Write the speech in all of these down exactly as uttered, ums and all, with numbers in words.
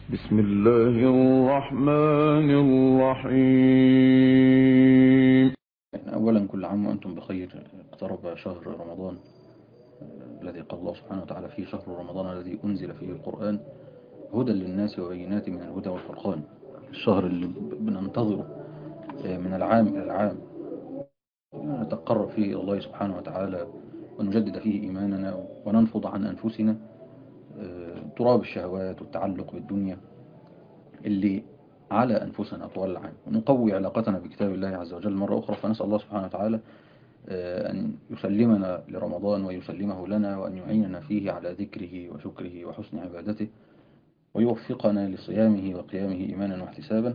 بسم الله الرحمن الرحيم. أولا كل عام وأنتم بخير. اقترب شهر رمضان الذي قال الله سبحانه وتعالى فيه: شهر رمضان الذي أنزل فيه القرآن هدى للناس وبينات من الهدى والفرقان. الشهر اللي بننتظره من العام إلى العام، نتقرب فيه إلى الله سبحانه وتعالى ونجدد فيه إيماننا وننفض عن أنفسنا تراب الشهوات والتعلق بالدنيا اللي على أنفسنا طوال العام، ونقوي علاقتنا بكتاب الله عز وجل مرة أخرى. فنسأل الله سبحانه وتعالى أن يسلمنا لرمضان ويسلمه لنا، وأن يعيننا فيه على ذكره وشكره وحسن عبادته، ويوفقنا لصيامه وقيامه إيمانا واحتسابا.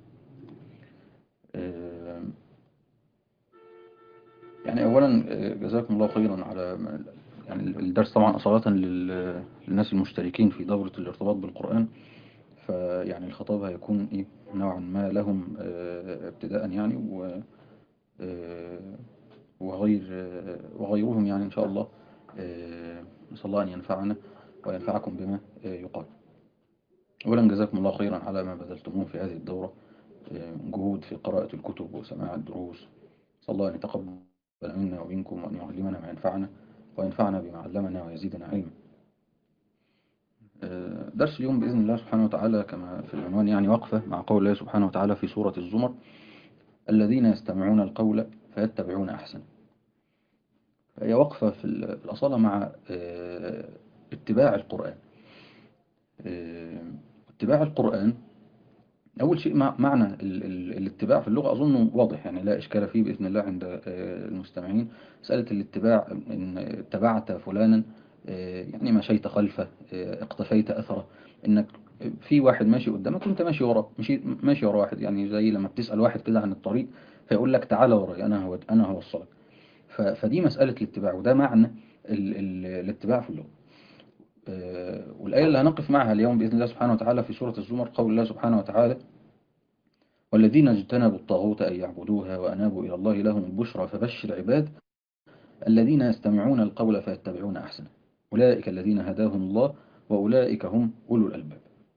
يعني أولا جزاكم الله خيرا على يعني الدرس، طبعا أصالة للناس المشتركين في دورة الارتباط بالقرآن. فيعني الخطاب هيكون إيه نوعا ما لهم ابتداء يعني، و وغير وغيرهم يعني إن شاء الله. نسأل الله أن ينفعنا وينفعكم بما يقال. أولا جزاكم الله خيرا على ما بذلتموه في هذه الدورة من جهود في قراءة الكتب وسماع الدروس. نسأل الله أن يتقبل منا ومنكم، وأن يعلمنا ما ينفعنا وينفعنا بما علمنا ويزيدنا علما. درس اليوم بإذن الله سبحانه وتعالى كما في العنوان، يعني وقفة مع قول الله سبحانه وتعالى في سورة الزمر: الذين يستمعون القول فيتبعون أحسن. هي وقفة في الأصالة مع اتباع القرآن. اتباع القرآن أول شيء، معنى ال ال الاتباع في اللغة أظنه واضح، يعني لا إشكال فيه بإذن الله عند المستمعين. مسألة الاتباع إن اتبعت فلانا يعني مشيت خلفه، اقتفيت أثره، إنك في واحد ماشي قدامك وانت ماشي وراه، ماشي ماشي ورا واحد، يعني زي لما بتسأل واحد كده عن الطريق فيقول لك تعالى ورايا، أنا هو أنا هوصلك. فدي مسألة الاتباع، وده معنى ال ال الاتباع في اللغة. والآية اللي هنقف معها اليوم بإذن الله سبحانه وتعالى في سورة الزمر قول الله سبحانه وتعالى: والذين اجتنبوا الطاغوت أن يعبدوها وأنابوا إلى الله لهم البشرى فبشر عباد الذين يستمعون القول فيتبعون أحسنه أولئك الذين هداهم الله وأولئك هم أولو الألباب.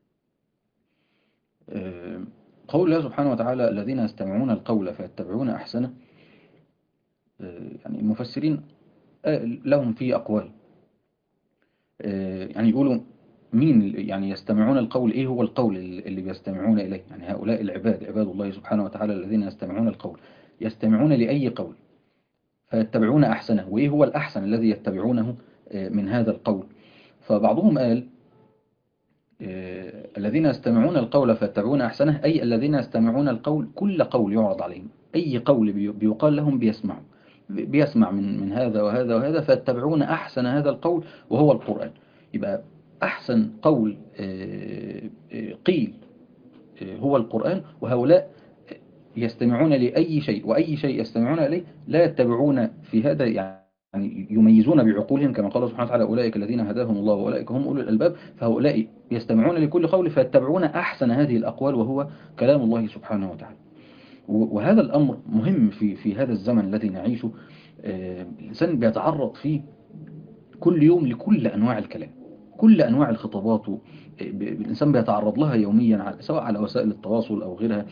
قول الله سبحانه وتعالى الذين يستمعون القول فيتبعون أحسنه، يعني المفسرين لهم فيه أقوال. يعني يقولوا مين يعني يستمعون القول، إيه هو القول اللي بيستمعون إليه؟ يعني هؤلاء العباد، عباد الله سبحانه وتعالى الذين يستمعون القول، يستمعون لأي قول فيتبعون أحسنه، وإيه هو الأحسن الذي يتبعونه من هذا القول؟ فبعضهم قال الذين يستمعون القول فيتبعون أحسنه، أي الذين يستمعون القول، كل قول يعرض عليهم، أي قول بيقال لهم بيسمعوا، بيسمع من من هذا وهذا وهذا فيتبعون أحسن هذا القول وهو القرآن. يبقى أحسن قول قيل هو القرآن، وهؤلاء يستمعون لأي شيء، وأي شيء يستمعون إليه لا يتبعون في هذا، يعني يميزون بعقولهم كما قال سبحانه وتعالى: أولئك الذين هداهم الله وأولئك هم أولو الألباب. فهؤلاء يستمعون لكل قول فيتبعون أحسن هذه الأقوال وهو كلام الله سبحانه وتعالى. وهذا الأمر مهم في في هذا الزمن الذي نعيشه. الإنسان بيتعرض فيه كل يوم لكل أنواع الكلام، كل أنواع الخطابات الإنسان بيتعرض لها يوميا، سواء على وسائل التواصل أو غيرها.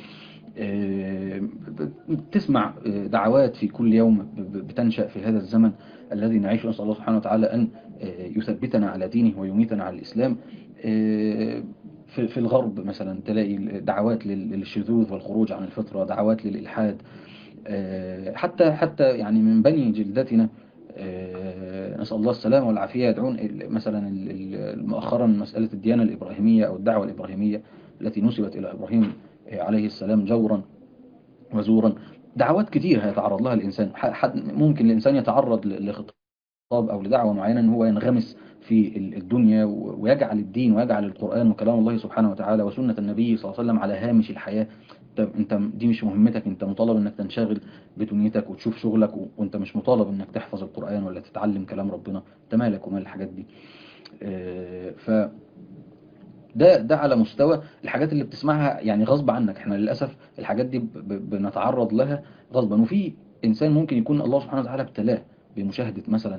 تسمع دعوات في كل يوم بتنشأ في هذا الزمن الذي نعيشه. نسأل الله سبحانه وتعالى أن يثبتنا على دينه ويميتنا على الإسلام. في في الغرب مثلا تلاقي دعوات للشذوذ والخروج عن الفطرة، دعوات للإلحاد، حتى حتى يعني من بني جلدتنا، نسأل الله السلامة والعافية، يدعون مثلا مؤخرا مسألة الديانة الإبراهيمية أو الدعوة الإبراهيمية التي نسبت إلى إبراهيم عليه السلام جورا وزورا. دعوات كتير هيتعرض لها الإنسان. ممكن الإنسان يتعرض لخطاب أو لدعوة معينة أن هو ينغمس في الدنيا ويجعل الدين ويجعل القرآن وكلام الله سبحانه وتعالى وسنة النبي صلى الله عليه وسلم على هامش الحياة. انت دي مش مهمتك، انت مطالب انك تنشغل بدنيتك وتشوف شغلك، وانت مش مطالب انك تحفظ القرآن ولا تتعلم كلام ربنا. انت مالك ومال الحاجات دي؟ ف ده ده على مستوى الحاجات اللي بتسمعها يعني غصب عنك. احنا للأسف الحاجات دي بنتعرض لها غصبا. وفي إنسان ممكن يكون الله سبحانه وتعالى ابتلاه بمشاهدة مثلا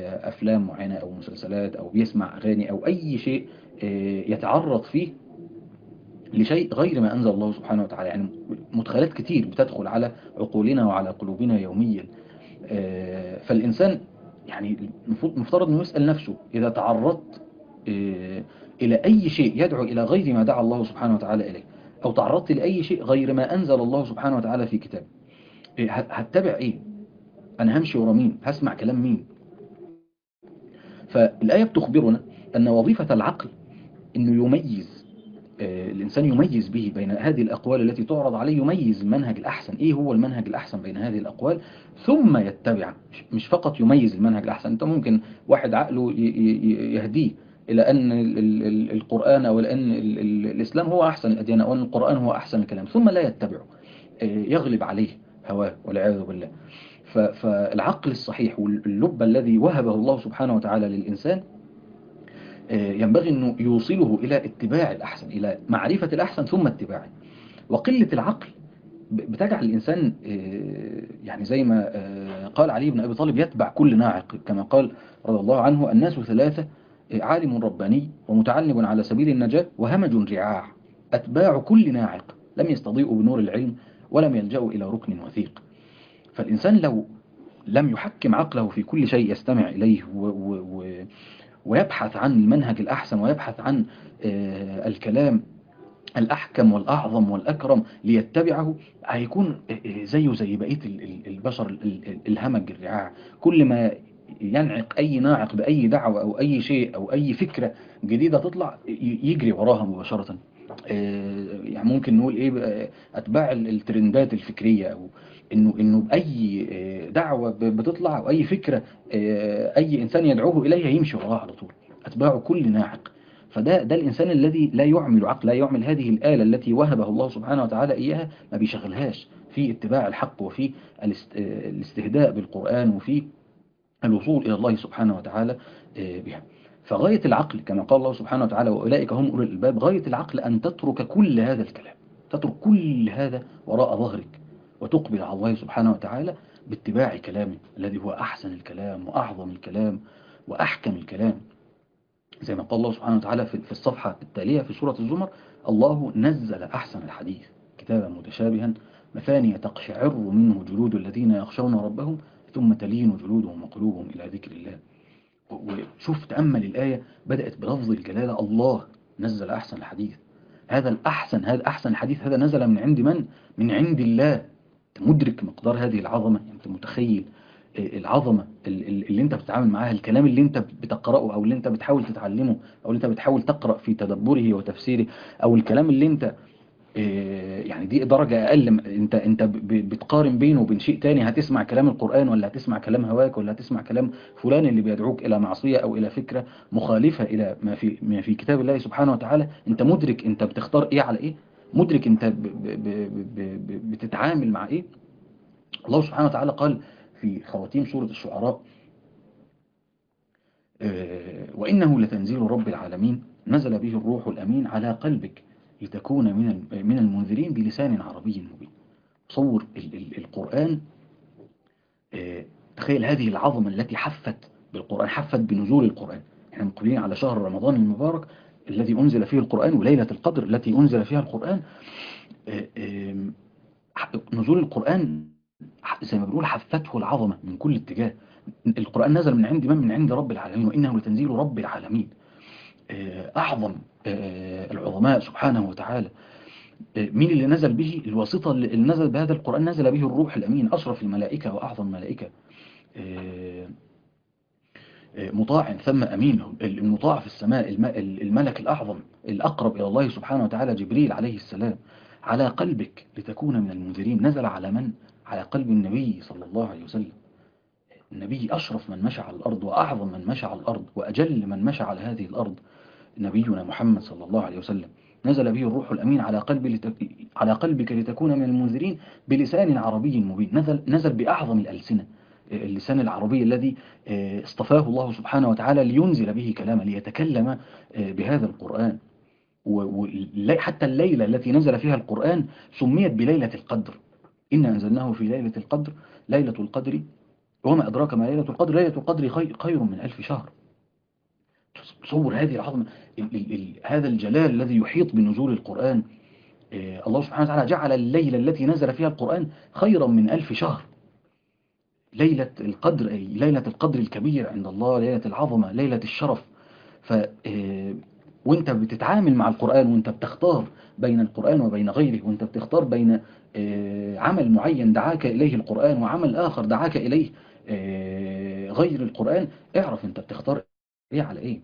أفلام معينة أو مسلسلات أو بيسمع أغاني أو أي شيء يتعرض فيه لشيء غير ما أنزل الله سبحانه وتعالى. يعني مدخلات كتير بتدخل على عقولنا وعلى قلوبنا يوميا. آه، فالإنسان يعني المفروض- مفترض أنه يسأل نفسه إذا تعرضت آه، إلى أي شيء يدعو إلى غير ما دعا الله سبحانه وتعالى إليه، أو تعرضت لأي شيء غير ما أنزل الله سبحانه وتعالى في كتابه، إيه، ه- هتبع إيه؟ أنا همشي ورا مين؟ هسمع كلام مين؟ فالآية بتخبرنا أن وظيفة العقل أنه يميز، آه، الإنسان يميز به بين هذه الأقوال التي تعرض عليه، يميز المنهج الأحسن. إيه هو المنهج الأحسن بين هذه الأقوال؟ ثم يتبع. مش مش فقط يميز المنهج الأحسن. أنت ممكن واحد عقله ي- ي- يهديه إلى أن ال- ال- ال- القرآن، أو لأن ال- ال- الإسلام هو أحسن الأديان، أو أن القرآن هو أحسن الكلام، ثم لا يتبعه، آه، يغلب عليه هواه والعياذ بالله. ف- فالعقل الصحيح واللب الذي وهبه الله سبحانه وتعالى للإنسان آه، ينبغي أنه يوصله إلى اتباع الأحسن، إلى معرفة الأحسن ثم اتباعه. وقلة العقل ب- بتجعل الإنسان آه، يعني زي ما آه، قال علي بن أبي طالب يتبع كل ناعق، كما قال رضي الله عنه: الناس ثلاثة، آه، عالم رباني، ومتعلم على سبيل النجاة، وهمج رعاع، أتباع كل ناعق لم يستضيئوا بنور العلم، ولم يلجأوا إلى ركن وثيق. فالإنسان لو لم يحكم عقله في كل شيء يستمع إليه و و و ويبحث عن المنهج الأحسن، ويبحث عن آه، الكلام الأحكم والأعظم والأكرم ليتبعه، هيكون آه، آه، زيه زي بقية ال- ال- البشر، ال- ال- الهمج الرعاع. كل ما ينعق أي ناعق بأي دعوة أو أي شيء أو أي فكرة جديدة تطلع، ي- يجري وراها مباشرة. آه، يعني ممكن نقول إيه بقى، أتباع ال- الترندات الفكرية، أو إنه إنه بأي آه، دعوة ب- بتطلع، أو أي فكرة آه، أي إنسان يدعوه إليها يمشي وراها على طول، أتباع كل ناعق. فده ده الإنسان الذي لا يعمل عقل، لا يعمل هذه الآلة التي وهبه الله سبحانه وتعالى إياها، ما بيشغلهاش في اتباع الحق، وفي الاست- آه، الاستهداء بالقرآن، وفي الوصول إلى الله سبحانه وتعالى آه، بها. فغاية العقل كما قال الله سبحانه وتعالى: وأولئك هم أولو الألباب. غاية العقل أن تترك كل هذا الكلام، تترك كل هذا وراء ظهرك، وتقبل على الله سبحانه وتعالى باتباع كلامه الذي هو أحسن الكلام وأعظم الكلام وأحكم الكلام. زي ما قال الله سبحانه وتعالى في في الصفحة التالية في سورة الزمر: الله نزل أحسن الحديث كتابا متشابها مثانية تقشعر منه جلود الذين يخشون ربهم ثم تلين جلودهم وقلوبهم إلى ذكر الله. وشوف تأمل الآية بدأت بلفظ الجلالة: الله نزل أحسن الحديث. هذا الأحسن، هذا أحسن الحديث، هذا نزل من عند من؟ من عند الله. أنت مدرك مقدار هذه العظمة؟ يعني أنت متخيل آه، العظمة ال- ال- اللي أنت بتتعامل معاها، الكلام اللي أنت بتقرأه، أو اللي أنت بتحاول تتعلمه، أو اللي أنت بتحاول تقرأ في تدبره وتفسيره، أو الكلام اللي أنت إيه، يعني دي درجة أقل. م- أنت أنت ب- ب- بتقارن بينه وبين شيء تاني. هتسمع كلام القرآن، ولا هتسمع كلام هواك، ولا هتسمع كلام فلان اللي بيدعوك إلى معصية أو إلى فكرة مخالفة إلى ما في ما في كتاب الله سبحانه وتعالى؟ أنت مدرك أنت بتختار إيه على إيه؟ مدرك أنت ب ب ب ب ب بتتعامل مع إيه؟ الله سبحانه وتعالى قال في خواتيم سورة الشعراء: آه، وإنه لتنزيل رب العالمين نزل به الروح الأمين على قلبك لتكون من ال- من المنذرين بلسان عربي مبين. تصور ال- ال- القرآن. آه، تخيل هذه العظمة التي حفت بالقرآن، حفت بنزول القرآن. احنا مقبلين على شهر رمضان المبارك الذي أنزل فيه القرآن، وليلة القدر التي أنزل فيها القرآن. آه، آم، ح- نزول القرآن ح- زي ما بنقول حفته العظمة من كل اتجاه. القرآن نزل من عند من؟ من عند رب العالمين، وإنه لتنزيل رب العالمين. آه، أعظم آه، العظماء سبحانه وتعالى. آه، مين اللي نزل به؟ الواسطة اللي اللي نزل بهذا القرآن، نزل به الروح الأمين، أشرف الملائكة وأعظم الملائكة. آه، آه، مطاع ثم أمين. المطاع في السماء الم- الملك الأعظم الأقرب إلى الله سبحانه وتعالى جبريل عليه السلام. على قلبك لتكون من المنذرين. نزل على من؟ على قلب النبي صلى الله عليه وسلم. النبي أشرف من مشى على الأرض، وأعظم من مشى على الأرض، وأجل من مشى على هذه الأرض، نبينا محمد صلى الله عليه وسلم. نزل به الروح الأمين على قلب لتك... على قلبك لتكون من المنذرين بلسان عربي مبين. نزل نزل بأعظم الألسنة، اللسان العربي الذي آه، اصطفاه الله سبحانه وتعالى لينزل به كلاما، ليتكلم آه، بهذا القرآن. وحتى الليلة التي نزل فيها القرآن سميت بليلة القدر: إنا أنزلناه في ليلة القدر، ليلة القدر وما أدراك ما ليلة القدر، ليلة القدر خير, خير من ألف شهر. تصور هذه العظمة، ال ال ال هذا الجلال الذي يحيط بنزول القرآن. آه، الله سبحانه وتعالى جعل الليلة التي نزل فيها القرآن خيرا من ألف شهر. ليلة القدر أي ليلة القدر الكبير عند الله، ليلة العظمة، ليلة الشرف. ف آه، وانت بتتعامل مع القرآن، وانت بتختار بين القرآن وبين غيره، وانت بتختار بين آه، عمل معين دعاك إليه القرآن وعمل آخر دعاك إليه آه، غير القرآن، اعرف انت بتختار ايه على ايه.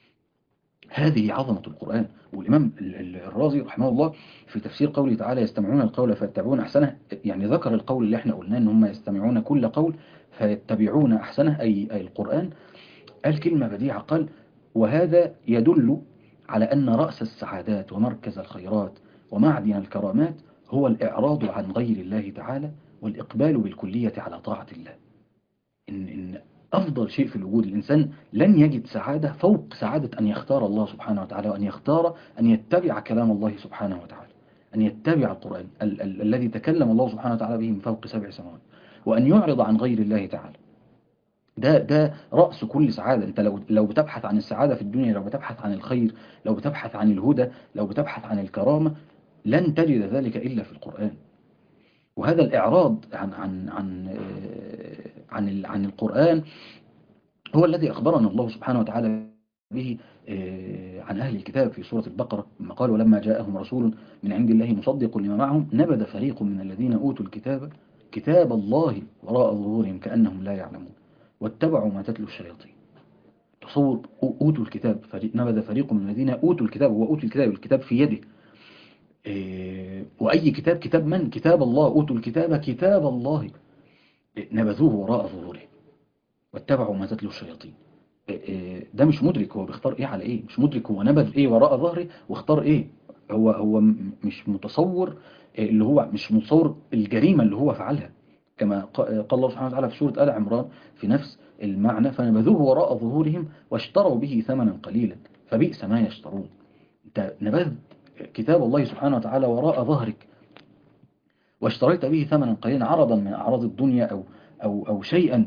هذه عظمة القرآن. والإمام ال- ال- الرازي رحمه الله في تفسير قوله تعالى يستمعون القول فيتبعون أحسنه، يعني ذكر القول اللي احنا قلناه ان هم يستمعون كل قول فيتبعون أحسنه، أي, أي القرآن. قال كلمة بديعة، قال: وهذا يدل على أن رأس السعادات ومركز الخيرات ومعدن الكرامات هو الإعراض عن غير الله تعالى والإقبال بالكلية على طاعة الله. إن, إن أفضل شيء في الوجود، الإنسان لن يجد سعادة فوق سعادة أن يختار الله سبحانه وتعالى، وأن يختار أن يتبع كلام الله سبحانه وتعالى، أن يتبع القرآن ال ال الذي تكلم الله سبحانه وتعالى به من فوق سبع سماوات، وأن يعرض عن غير الله تعالى. ده ده رأس كل سعادة. أنت لو لو بتبحث عن السعادة في الدنيا، لو بتبحث عن الخير، لو بتبحث عن الهدى، لو بتبحث عن الكرامة، لن تجد ذلك إلا في القرآن. وهذا الإعراض عن عن عن آه، عن ال- عن القرآن هو الذي أخبرنا الله سبحانه وتعالى به آه، عن أهل الكتاب في سورة البقرة، لما قال: ولما جاءهم رسول من عند الله مصدق لما معهم نبذ فريق من الذين أوتوا الكتاب كتاب الله وراء ظهورهم كأنهم لا يعلمون واتبعوا ما تتلو الشياطين. تصور أوتوا الكتاب، فريق نبذ فريق من الذين أوتوا الكتاب، وأوتوا الكتاب الكتاب في يده. آه، وأي كتاب؟ كتاب من؟ كتاب الله. أوتوا الكتاب كتاب الله آه، نبذوه وراء ظهورهم واتبعوا ما تتلو الشياطين. إيه، ده مش مدرك هو بيختار ايه على ايه، مش مدرك هو نبذ ايه وراء ظهري واختار ايه. هو هو م- مش متصور إيه اللي هو مش متصور الجريمة اللي هو فعلها. كما ق- قال الله سبحانه وتعالى في سورة آل عمران في نفس المعنى: فنبذوه وراء ظهورهم واشتروا به ثمنا قليلا فبئس ما يشترون. انت نبذت كتاب الله سبحانه وتعالى وراء ظهرك واشتريت به ثمنا قليلا، عرضا من أعراض الدنيا أو أو أو شيئا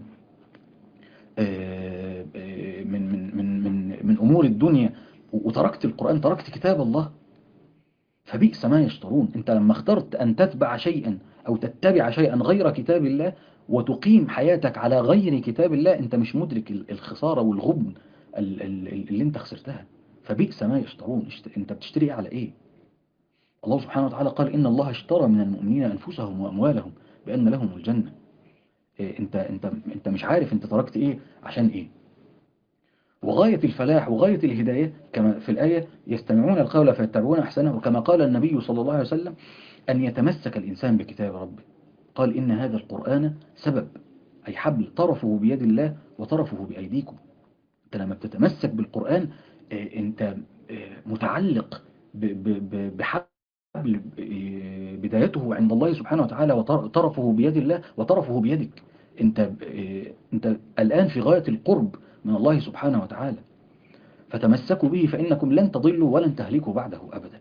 آه، آه، من من من من من أمور الدنيا، وتركت القرآن، تركت كتاب الله، فبئس ما يشترون. أنت لما اخترت أن تتبع شيئا أو تتبع شيئا غير كتاب الله وتقيم حياتك على غير كتاب الله، أنت مش مدرك ال- الخسارة والغبن ال- ال- اللي أنت خسرتها. فبئس ما يشترون. اشت- أنت بتشتري على إيه؟ الله سبحانه وتعالى قال: إن الله اشترى من المؤمنين أنفسهم وأموالهم بأن لهم الجنة. إيه، أنت أنت أنت مش عارف أنت تركت إيه عشان إيه. وغاية الفلاح وغاية الهداية كما في الآية: يستمعون القول فيتبعون أحسنه، وكما قال النبي صلى الله عليه وسلم: أن يتمسك الإنسان بكتاب ربه. قال: إن هذا القرآن سبب، أي حبل، طرفه بيد الله وطرفه بأيديكم. أنت لما بتتمسك بالقرآن آه، أنت آه، متعلق ب- ب- ب- بحبل آه، بدايته عند الله سبحانه وتعالى وطرفه بيد الله وطرفه بيدك. أنت آه، أنت الآن في غاية القرب من الله سبحانه وتعالى، فتمسكوا به فإنكم لن تضلوا ولن تهلكوا بعده أبدا.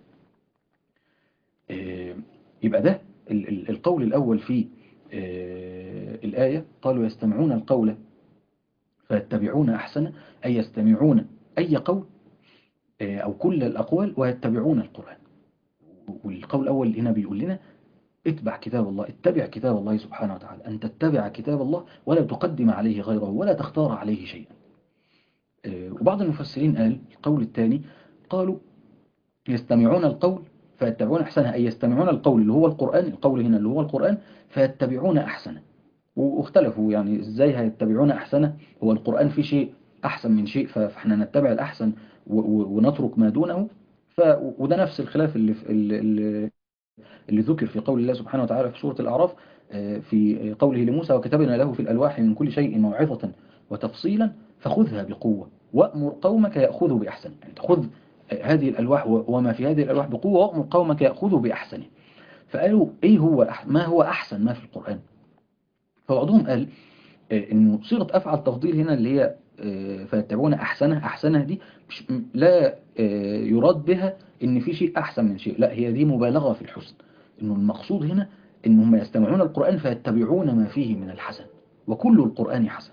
آه، يبقى ده ال- ال- القول الأول في آه، الآية: قالوا يستمعون القول فيتبعون أحسنه، أي يستمعون أي قول آه، أو كل الأقوال ويتبعون القرآن. والقول الأول هنا بيقول لنا: اتبع كتاب الله، اتبع كتاب الله سبحانه وتعالى، أن تتبع كتاب الله ولا تقدم عليه غيره ولا تختار عليه شيئا. آه، وبعض المفسرين قال القول الثاني، قالوا يستمعون القول فيتبعون أحسنه، أي يستمعون القول اللي هو القرآن، القول هنا اللي هو القرآن، فيتبعون أحسنه. واختلفوا يعني إزاي هيتبعون أحسنه، هو القرآن فيه شيء أحسن من شيء فإحنا نتبع الأحسن و- و- ونترك ما دونه. ف وده نفس الخلاف اللي, في اللي, اللي ذكر في قول الله سبحانه وتعالى في سورة الأعراف آه، في قوله لموسى: وكتبنا له في الألواح من كل شيء موعظة وتفصيلا فخذها بقوة وأمر قومك يأخذوا بأحسن. يعني تأخذ هذه الألواح و- وما في هذه الألواح بقوة، وأمر قومك يأخذوا بأحسنه. فقالوا إيه هو أح ما هو أحسن ما في القرآن؟ فبعضهم قال آه، إنه صيغة أفعل تفضيل هنا اللي هي آه، فيتبعون أحسنه، أحسنه دي مش لا آه، يراد بها إن في شيء أحسن من شيء، لا، هي دي مبالغة في الحسن. إنه المقصود هنا إنهم يستمعون القرآن فيتبعون ما فيه من الحسن، وكل القرآن حسن.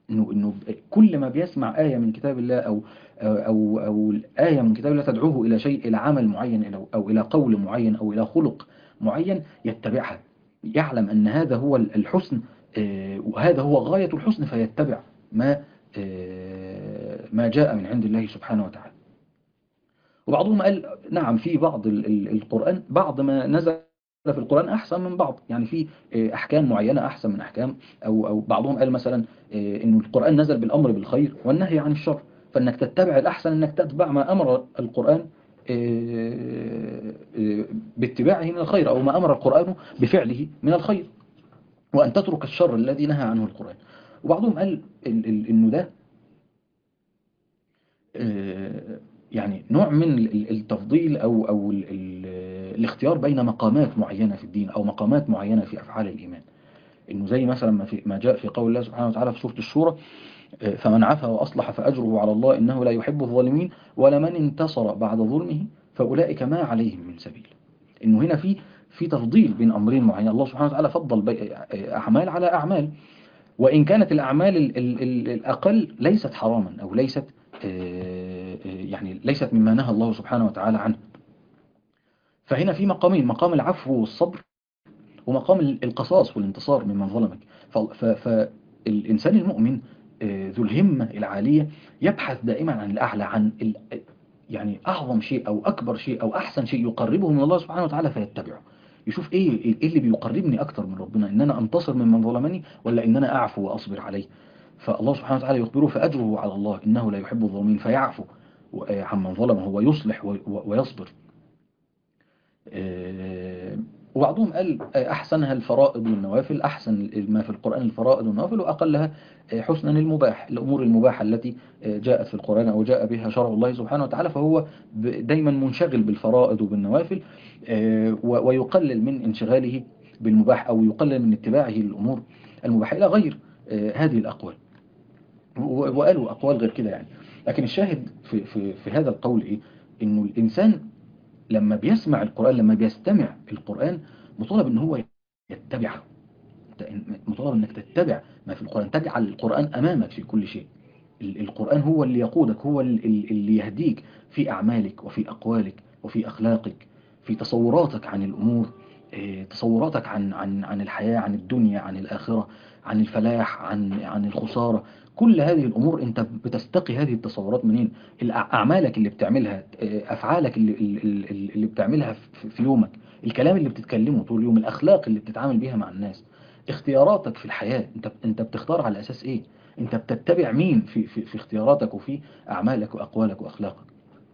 إنه إنه كل ما بيسمع آية من كتاب الله أو أو أو آية من كتاب الله تدعوه إلى شيء، إلى عمل معين أو أو إلى قول معين أو إلى خلق معين، يتبعها، يعلم أن هذا هو الحسن، آه، وهذا هو غاية الحسن، فيتبع ما آه، ما جاء من عند الله سبحانه وتعالى. وبعضهم قال نعم، في بعض ال- ال- القرآن، بعض ما نزل في القرآن أحسن من بعض، يعني في آه، أحكام معينة أحسن من أحكام، أو أو بعضهم قال مثلا آه، إنه القرآن نزل بالأمر بالخير والنهي عن الشر، فإنك تتبع الأحسن إنك تتبع ما أمر القرآن آه، آه، باتباعه من الخير، أو ما أمر القرآن بفعله من الخير، وأن تترك الشر الذي نهى عنه القرآن. وبعضهم قال ال- ال- إنه ده آه، يعني نوع من ال- التفضيل أو أو ال- ال- الاختيار بين مقامات معينة في الدين أو مقامات معينة في أفعال الإيمان. إنه زي مثلا ما في ما جاء في قول الله سبحانه وتعالى في سورة الشورى: آه، فمن عفا وأصلح فأجره على الله إنه لا يحب الظالمين، ولمن انتصر بعد ظلمه فأولئك ما عليهم من سبيل. إنه هنا في في تفضيل بين أمرين معينين، الله سبحانه وتعالى فضل بي- أعمال على أعمال، وإن كانت الأعمال ال- ال- ال- الأقل ليست حراما أو ليست آه، آه، يعني ليست مما نهى الله سبحانه وتعالى عنه. فهنا في مقامين: مقام العفو والصبر، ومقام ال- القصاص والانتصار ممن ظلمك. فالإنسان المؤمن آه، ذو الهمة العالية يبحث دائما عن الأعلى، عن ال- يعني أعظم شيء أو أكبر شيء أو أحسن شيء يقربه من الله سبحانه وتعالى فيتبعه. يشوف إيه إيه اللي بيقربني أكتر من ربنا، إن أنا أنتصر ممن ظلمني ولا إن أنا أعفو وأصبر عليه. فالله سبحانه وتعالى يخبره: فأجره على الله إنه لا يحب الظالمين، فيعفو عمن ظلمه ويصلح ويصبر. آه، وبعضهم قال أحسنها الفرائض والنوافل، أحسن ما في القرآن الفرائض والنوافل، وأقلها حسنا المباح، الأمور المباحة التي جاءت في القرآن أو جاء بها شرع الله سبحانه وتعالى، فهو دايما منشغل بالفرائض وبالنوافل، آه، ويقلل من انشغاله بالمباح، أو يقلل من اتباعه للأمور المباحة، إلى غير آه، هذه الأقوال. وقالوا أقوال غير كده يعني. لكن الشاهد في, في, في هذا القول إيه؟ إنه الإنسان لما بيسمع القرآن، لما بيستمع القرآن، مطالب ان هو يتبعه، مطالب انك تتبع ما في القرآن، تجعل القرآن امامك في كل شيء. ال- القرآن هو اللي يقودك، هو ال- ال- اللي يهديك في اعمالك وفي اقوالك وفي اخلاقك، في تصوراتك عن الامور، آه، تصوراتك عن عن عن الحياة، عن الدنيا، عن الآخرة، عن الفلاح، عن عن الخسارة. كل هذه الأمور أنت بتستقي هذه التصورات منين؟ الأع- أعمالك اللي بتعملها، آه، أفعالك اللي, اللي, اللي بتعملها في في يومك، الكلام اللي بتتكلمه طول اليوم، الأخلاق اللي بتتعامل بيها مع الناس، اختياراتك في الحياة، أنت أنت بتختار على أساس إيه؟ أنت بتتبع مين في في في اختياراتك وفي أعمالك وأقوالك وأخلاقك؟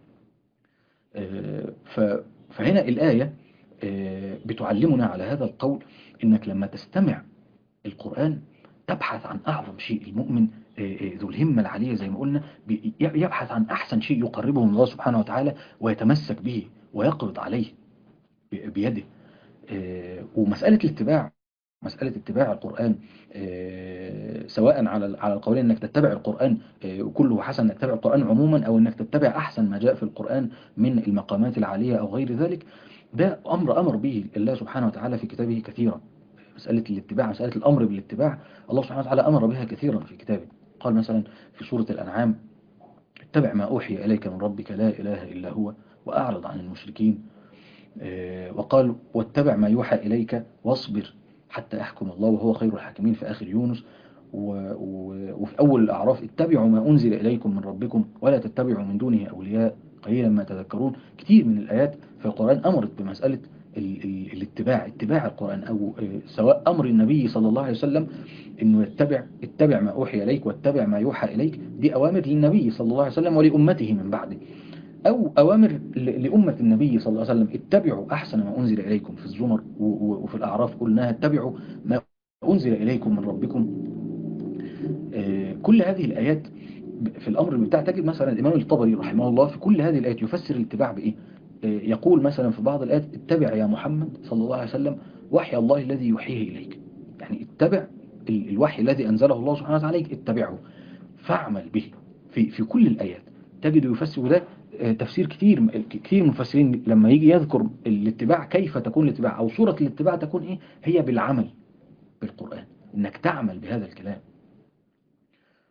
آه، ف- فهنا الآية آه، بتعلمنا على هذا القول، إنك لما تستمع القرآن تبحث عن أعظم شيء. المؤمن آه، آه، ذو الهمة العالية زي ما قلنا بي- يبحث عن أحسن شيء يقربه من الله سبحانه وتعالى، ويتمسك به ويقبض عليه ب- بيده. آه، ومسألة الاتباع، مسألة اتباع القرآن، آه، سواء على على القولين: انك تتبع القرآن آه، وكله حسن، انك تتبع القرآن عموما، او انك تتبع احسن ما جاء في القرآن من المقامات العالية او غير ذلك. ده امر امر به الله سبحانه وتعالى في كتابه كثيرا. مسألة الاتباع، مسألة الامر بالاتباع، الله سبحانه وتعالى امر بها كثيرا في كتابه. قال مثلا في سورة الأنعام: اتبع ما أوحي إليك من ربك لا إله إلا هو وأعرض عن المشركين. آه، وقال: واتبع ما يوحى إليك واصبر حتى يحكم الله وهو خير الحاكمين في آخر يونس. و... و... وفي أول الأعراف: اتبعوا ما أنزل إليكم من ربكم ولا تتبعوا من دونه أولياء قليلا ما تذكرون. كتير من الآيات في القرآن أمرت بمسألة ال... ال... الاتباع، اتباع القرآن، أو آه، سواء أمر النبي صلى الله عليه وسلم إنه يتبع، اتبع ما أوحي إليك واتبع ما يوحى إليك، دي أوامر للنبي صلى الله عليه وسلم ولأمته من بعده، أو أوامر ل- لأمة النبي صلى الله عليه وسلم: اتبعوا أحسن ما أنزل إليكم. في الزمر و- و- وفي الأعراف قلناها: اتبعوا ما أنزل إليكم من ربكم. آه، كل هذه الآيات ب- في الأمر بتاع، تجد مثلا الإمام الطبري رحمه الله في كل هذه الآيات يفسر الاتباع بإيه؟ آه، يقول مثلا في بعض الآيات: اتبع يا محمد صلى الله عليه وسلم وحي الله الذي يوحيه إليك. يعني اتبع ال- الوحي الذي أنزله الله سبحانه وتعالى عليك، اتبعه فاعمل به. في في كل الآيات تجد يفسر ده آه، تفسير كتير. كتير مفسرين لما يجي يذكر الاتباع، كيف تكون الاتباع أو صورة الاتباع تكون إيه، هي بالعمل بالقرآن، إنك تعمل بهذا الكلام.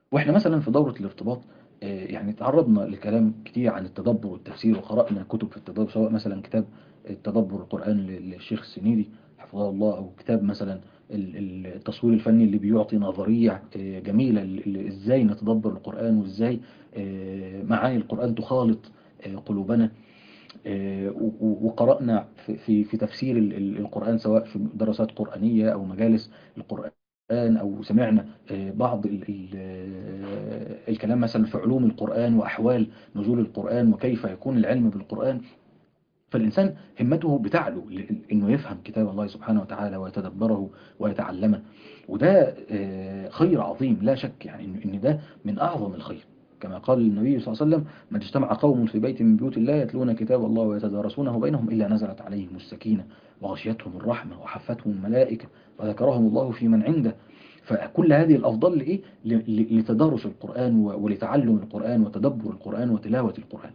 واحنا مثلا في دورة الارتباط آه، يعني تعرضنا لكلام كتير عن التدبر والتفسير، وقرأنا كتب في التدبر، سواء مثلا كتاب التدبر القرآن لل- للشيخ السنيدي حفظه الله، أو كتاب مثلا ال- ال- التصوير الفني اللي بيعطي نظرية آه، جميلة ل- ل- ازاي نتدبر القرآن، وازاي آه، معاني القرآن تخالط آه، قلوبنا. آه، و- و- وقرأنا في في في تفسير ال- ال- القرآن، سواء في دراسات قرآنية أو مجالس القرآن، أو سمعنا آه، بعض ال- ال- آه، الكلام مثلا في علوم القرآن وأحوال نزول القرآن وكيف يكون العلم بالقرآن. فالإنسان همته بتعلو ل- إنه يفهم كتاب الله سبحانه وتعالى ويتدبره ويتعلمه. وده آه، خير عظيم لا شك، يعني إن إن ده من أعظم الخير. كما قال النبي صلى الله عليه وسلم: ما اجتمع قوم في بيت من بيوت الله يتلون كتاب الله ويتدارسونه بينهم إلا نزلت عليهم السكينة وغشيتهم الرحمة وحفتهم الملائكة وذكرهم الله في من عنده. فكل هذه الأفضل لإيه؟ ل- ل- لتدارس القرآن و- ولتعلم القرآن وتدبر القرآن وتلاوة القرآن.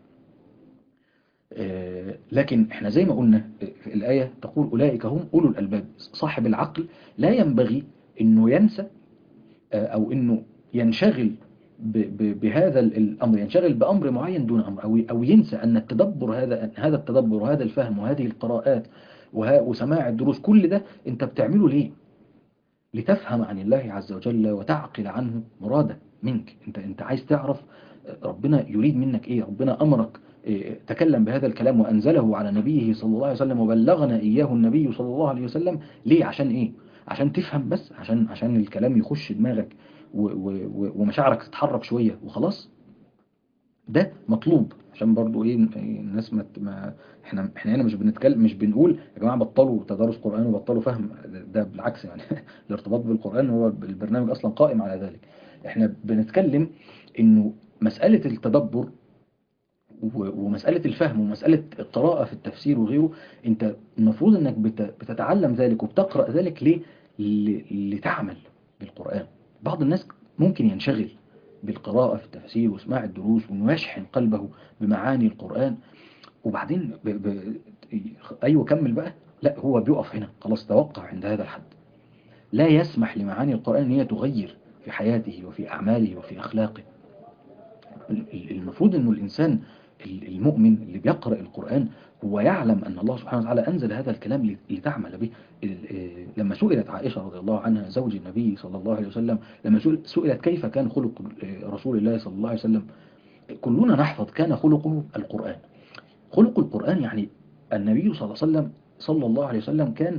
آه، لكن احنا زي ما قلنا آه، في الآية تقول: أولئك هم أولو الألباب. صاحب العقل لا ينبغي أنه ينسى آه، أو أنه ينشغل ب- ب- بهذا ال- الأمر، ينشغل بأمر معين دون أمر، أو أو ينسى أن التدبر، هذا هذا التدبر وهذا الفهم وهذه القراءات وه- وسماع الدروس، كل ده أنت بتعمله ليه؟ لتفهم عن الله عز وجل وتعقل عنه مراده منك. انت انت عايز تعرف ربنا يريد منك ايه، ربنا امرك إيه، تكلم بهذا الكلام وانزله على نبيه صلى الله عليه وسلم وبلغنا اياه النبي صلى الله عليه وسلم ليه؟ عشان ايه؟ عشان تفهم بس، عشان عشان الكلام يخش دماغك و- و- و- ومشاعرك تتحرك شوية وخلاص. ده مطلوب عشان برضو ايه الناس ما, ت- ما احنا احنا هنا مش بنتكلم، مش بنقول يا جماعه بطلوا تدارس قرآن وبطلوا فهم. ده بالعكس يعني الارتباط بالقرآن هو البرنامج اصلا قائم على ذلك. احنا بنتكلم انه مسألة التدبر و- ومسألة الفهم ومسألة القراءة في التفسير وغيره، انت المفروض انك بت- بتتعلم ذلك وبتقرأ ذلك ليه؟ ل- لتعمل بالقرآن. بعض الناس ممكن ينشغل بالقراءة في التفسير وسماع الدروس وانه يشحن قلبه بمعاني القرآن، وبعدين ب... ب... ايوه كمل بقى. لا، هو بيقف هنا خلاص، توقع عند هذا الحد. لا يسمح لمعاني القرآن ان هي تغير في حياته وفي أعماله وفي أخلاقه. المفروض انه الانسان المؤمن اللي بيقرأ القرآن هو يعلم ان الله سبحانه وتعالى انزل هذا الكلام لتعمل به. لما سئلت عائشة رضي الله عنها زوج النبي صلى الله عليه وسلم، لما سئلت كيف كان خلق رسول الله صلى الله عليه وسلم، كلنا نحفظ كان خلقه القرآن. خلق القرآن يعني النبي صلى الله عليه وسلم صلى الله عليه وسلم كان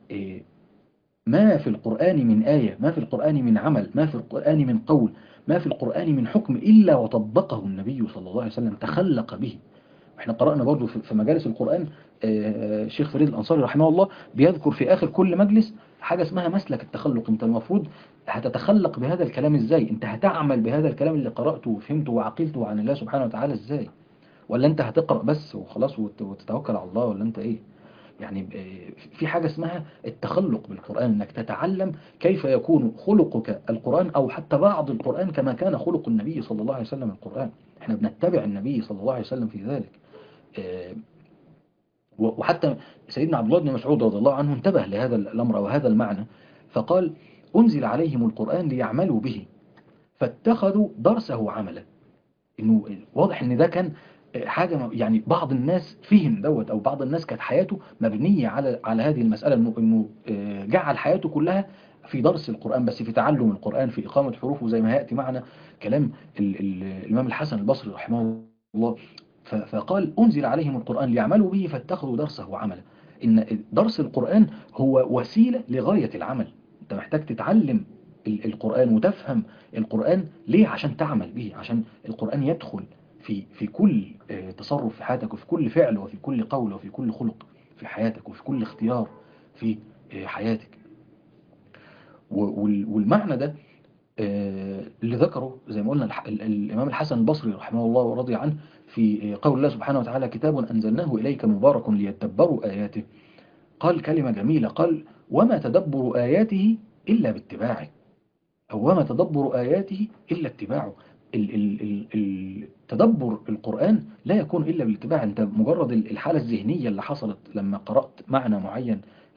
ما في القرآن من آية، ما في القرآن من عمل، ما في القرآن من قول، ما في القرآن من حكم إلا وطبقه النبي صلى الله عليه وسلم، تخلق به. احنا قرأنا برضو في في مجالس القرآن آه، الشيخ فريد الأنصاري رحمه الله بيذكر في آخر كل مجلس حاجة اسمها مسلك التخلق. انت المفروض هتتخلق بهذا الكلام ازاي، انت هتعمل بهذا الكلام اللي قرأته وفهمته وعقلته عن الله سبحانه وتعالى ازاي، ولا انت هتقرأ بس وخلاص وت- وتتوكل على الله، ولا انت ايه؟ يعني في حاجة اسمها التخلق بالقرآن، انك تتعلم كيف يكون خلقك القرآن، او حتى بعض القرآن كما كان خلق النبي صلى الله عليه وسلم القرآن. احنا بنتبع النبي صلى الله عليه وسلم في ذلك. آه، وحتى سيدنا عبد الله بن مسعود رضي الله عنه انتبه لهذا الأمر وهذا المعنى، فقال: أنزل عليهم القرآن ليعملوا به فاتخذوا درسه عملا. انه واضح ان ده كان حاجة يعني بعض الناس فهم دوت، او بعض الناس كانت حياته مبنية على على هذه المسألة، انه انه آه، جعل حياته كلها في درس القرآن، بس في تعلم القرآن، في إقامة حروفه، زي ما هيأتي معنا كلام ال- ال- الإمام الحسن البصري رحمه الله. ف- فقال: أنزل عليهم القرآن ليعملوا به فاتخذوا درسه عملا. إن درس القرآن هو وسيلة لغاية العمل. أنت محتاج تتعلم ال- القرآن وتفهم القرآن ليه؟ عشان تعمل به، عشان القرآن يدخل في في كل آه، تصرف في حياتك، وفي كل فعل، وفي كل قول، وفي كل خلق في حياتك، وفي كل اختيار في آه، حياتك. و- وال- والمعنى ده آه، اللي ذكره زي ما قلنا الح- ال- الإمام الحسن البصري رحمه الله ورضي عنه في آه، قول الله سبحانه وتعالى: كتاب أنزلناه إليك مبارك ليتدبروا آياته. قال كلمة جميلة، قال: وما تدبر آياته إلا باتباعه، أو وما تدبر آياته إلا اتباعه. ال- ال- ال- ال- تدبر القرآن لا يكون إلا بالاتباع. أنت مجرد ال- الحالة الذهنية اللي حصلت لما قرأت معنى معين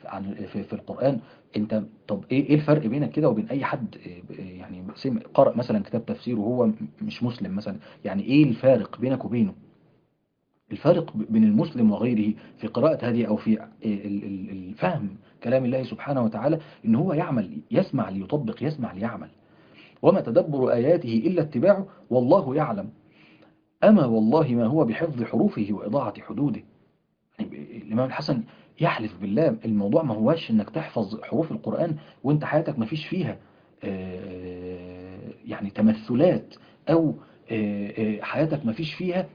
عن في, في القرآن. انت طب ايه ايه الفرق بينك كده وبين اي حد يعني سمع قرأ مثلا كتاب تفسير وهو مش مسلم مثلا؟ يعني ايه الفارق بينك وبينه؟ الفارق بين المسلم وغيره في قراءة هذه أو في ال- ال- الفهم كلام الله سبحانه وتعالى إن هو يعمل، يسمع ليطبق، يسمع ليعمل. وما تدبر آياته إلا اتباعه والله يعلم، أما والله ما هو بحفظ حروفه وإضاعة حدوده. يعني الإمام الحسن يحلف بالله الموضوع ما هواش إنك تحفظ حروف القرآن وإنت حياتك ما فيش فيها آه، يعني تمثلات، أو آه، آه، حياتك ما فيش فيها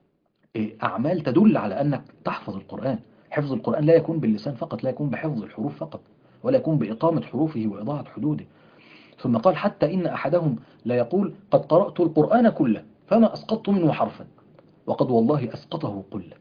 أعمال تدل على أنك تحفظ القرآن. حفظ القرآن لا يكون باللسان فقط، لا يكون بحفظ الحروف فقط، ولا يكون بإقامة حروفه وإضاعة حدوده. ثم قال حتى إن أحدهم لا يقول قد قرأت القرآن كله فما أسقطت منه حرفا وقد والله أسقطه كله.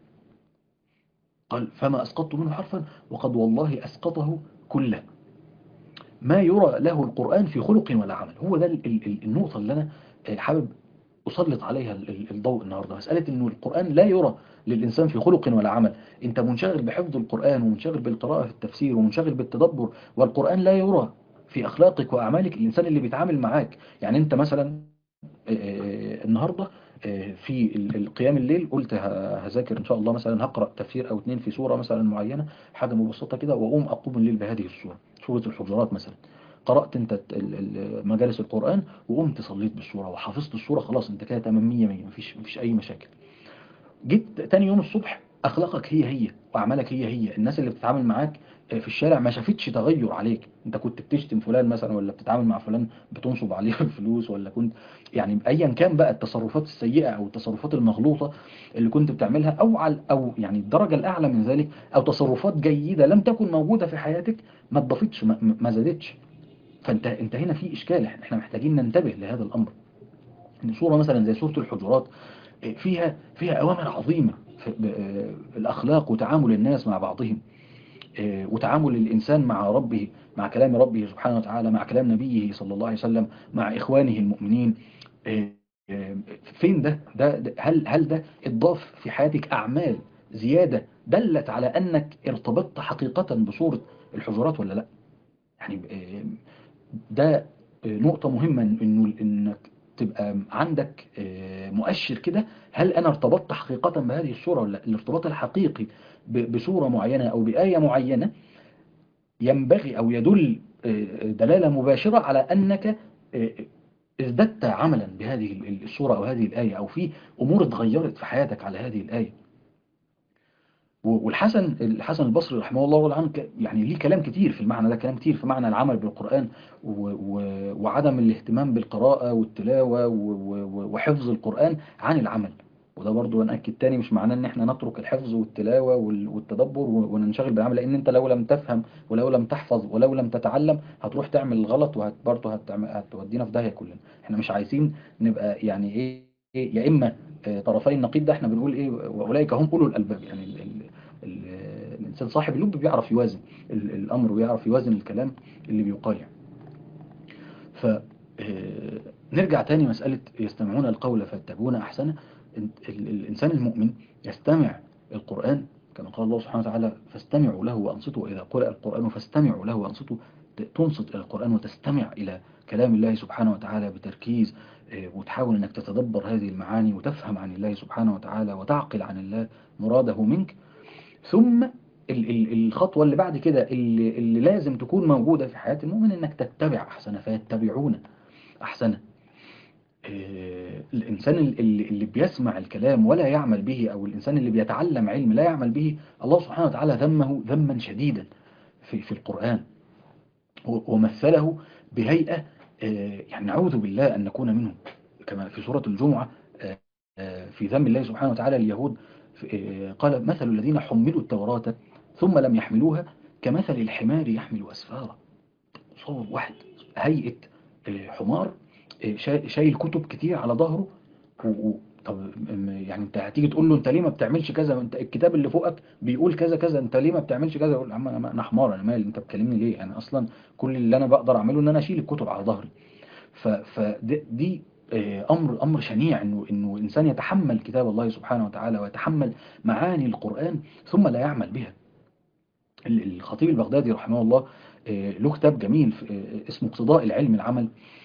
قال فما أسقطت منه حرفا وقد والله أسقطه كله. ما يرى له القرآن في خلق ولا عمل. هو ده ال- ال- النقطة اللي أنا حابب أسلط عليها ال- ال- الضوء النهاردة. مسألة أنه القرآن لا يرى للإنسان في خلق ولا عمل. أنت منشغل بحفظ القرآن ومنشغل بالقراءة في التفسير ومنشغل بالتدبر، والقرآن لا يرى في أخلاقك وأعمالك. الإنسان اللي بيتعامل معاك، يعني أنت مثلا آه، آه، النهاردة آه، في ال- القيام الليل قلت ه- هذاكر إن شاء الله، مثلا هقرأ تفسير أو اتنين في سورة مثلا معينة، حاجة مبسطة كده، وأقوم أقوم الليل بهذه السورة، سورة الحجرات مثلا. قرأت انت ال- ال- مجالس القرآن وقمت صليت بالسورة وحفظت السورة، خلاص انت كده تمام مية مية، مفيش مفيش اي مشاكل. جيت تاني يوم الصبح اخلاقك هي هي واعمالك هي هي، الناس اللي بتتعامل معاك في الشارع ما شافتش تغير عليك. انت كنت بتشتم فلان مثلا، ولا بتتعامل مع فلان بتنصب عليه الفلوس، ولا كنت يعني ايا كان بقى التصرفات السيئة او التصرفات المغلوطة اللي كنت بتعملها، او على او يعني الدرجة الاعلى من ذلك، او تصرفات جيدة لم تكن موجودة في حياتك، ما اتضافتش، ما ما زادتش. فانت انت هنا في اشكال، احنا محتاجين ننتبه لهذا الامر. ان صوره مثلا زي سوره الحجرات فيها فيها اوامر عظيمه في ب- الاخلاق وتعامل الناس مع بعضهم، آه، وتعامل الانسان مع ربه، مع كلام ربه سبحانه وتعالى، مع كلام نبيه صلى الله عليه وسلم، مع اخوانه المؤمنين. آه، آه، فين ده, ده ده- هل هل ده اتضاف في حياتك اعمال زياده دلت على انك ارتبطت حقيقه بصوره الحجرات ولا لا؟ يعني آه، ده نقطة مهمة، إنه إنك تبقى عندك آه، مؤشر كده، هل أنا ارتبطت حقيقة بهذه الصورة ولا لا؟ الارتباط الحقيقي ب- بصورة معينة أو بآية معينة ينبغي أو يدل آه، دلالة مباشرة على أنك آه، ازددت عملا بهذه الصورة أو هذه الآية، أو في أمور اتغيرت في حياتك على هذه الآية. والحسن الحسن البصري رحمه الله ورضي عنه ك- يعني ليه كلام كتير في المعنى ده، كلام كتير في معنى العمل بالقرآن و- و- وعدم الاهتمام بالقراءة والتلاوة و- و- وحفظ القرآن عن العمل. وده برضو نأكد تاني، مش معناه ان احنا نترك الحفظ والتلاوة وال- والتدبر و- وننشغل بالعمل، لان انت لو لم تفهم ولو لم تحفظ ولو لم تتعلم هتروح تعمل الغلط، وبرضه هتودينا في داهية كلنا. احنا مش عايزين نبقى يعني ايه إيه، يا اما آه، طرفي النقيض ده، احنا بنقول ايه واولئك هم اولو الالباب. يعني ال- ال- ال- الإنسان صاحب اللب بيعرف يوازن ال- الأمر ويعرف يوازن الكلام اللي بيقال يعني. ف آه، نرجع تاني مسألة يستمعون القول فيتبعون أحسنه. ال- ال- الإنسان المؤمن يستمع القرآن كما قال الله سبحانه وتعالى فاستمعوا له وأنصتوا، وإذا قرأ القرآن فاستمعوا له وأنصتوا. ت- تنصت إلى القرآن وتستمع إلى كلام الله سبحانه وتعالى بتركيز، آه، وتحاول أنك تتدبر هذه المعاني وتفهم عن الله سبحانه وتعالى وتعقل عن الله مراده منك. ثم ال- ال- الخطوة اللي بعد كده اللي, اللي لازم تكون موجودة في حياة المؤمن انك تتبع احسنه فيتبعون احسنه. آه، الانسان اللي, اللي بيسمع الكلام ولا يعمل به، او الانسان اللي بيتعلم علم لا يعمل به، الله سبحانه وتعالى ذمه ذما شديدا في في القرآن، و- ومثله بهيئة آه، يعني نعوذ بالله ان نكون منهم. كما في سورة الجمعة آه، آه، في ذم الله سبحانه وتعالى اليهود، آه، قال مثل الذين حملوا التوراة ثم لم يحملوها كمثل الحمار يحمل أسفارا. صور واحد هيئة آه، حمار آه، شا- شايل كتب كتير على ظهره. و... و... طب م- يعني انت هتيجي تقول له انت ليه ما بتعملش كذا، انت الكتاب اللي فوقك بيقول كذا كذا، انت ليه ما بتعملش كذا؟ يقول يا عم انا أنا حمار، انا مالي، انت بتكلمني ليه؟ يعني اصلا كل اللي انا بقدر اعمله ان انا اشيل الكتب على ظهري. ف فدي امر امر شنيع، انه انه انسان يتحمل كتاب الله سبحانه وتعالى ويتحمل معاني القرآن ثم لا يعمل بها. الخطيب البغدادي رحمه الله له كتاب جميل اسمه اقتضاء العلم العمل،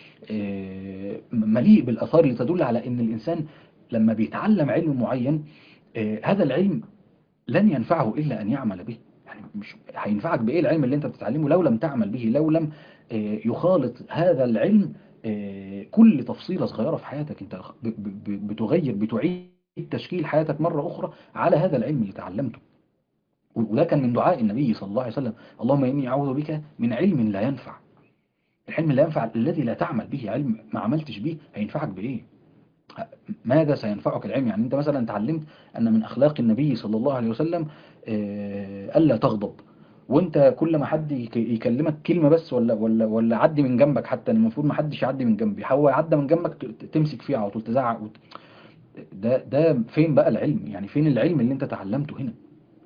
مليء بالآثار اللي تدل على أن الإنسان لما بيتعلم علم معين هذا العلم لن ينفعه إلا أن يعمل به. يعني مش هينفعك بإيه العلم اللي أنت بتتعلمه لو لم تعمل به، لو لم يخالط هذا العلم كل تفصيلة صغيرة في حياتك. أنت بتغير بتعيد تشكيل حياتك مرة أخرى على هذا العلم اللي تعلمته. وده كان من دعاء النبي صلى الله عليه وسلم: اللهم إني أعوذ بك من علم لا ينفع. العلم لا ينفع الذي لا تعمل به، علم ما عملتش به هينفعك بإيه؟ ماذا سينفعك العلم؟ يعني أنت مثلا تعلمت أن من أخلاق النبي صلى الله عليه وسلم ألا تغضب، وانت كل ما حد يكلمك كلمة بس ولا ولا ولا عدي من جنبك، حتى المفروض ما حدش يعدي من جنبي، هو يعدي من جنبك تمسك فيه على طول تزعق وت... ده ده فين بقى العلم؟ يعني فين العلم اللي انت تعلمته هنا؟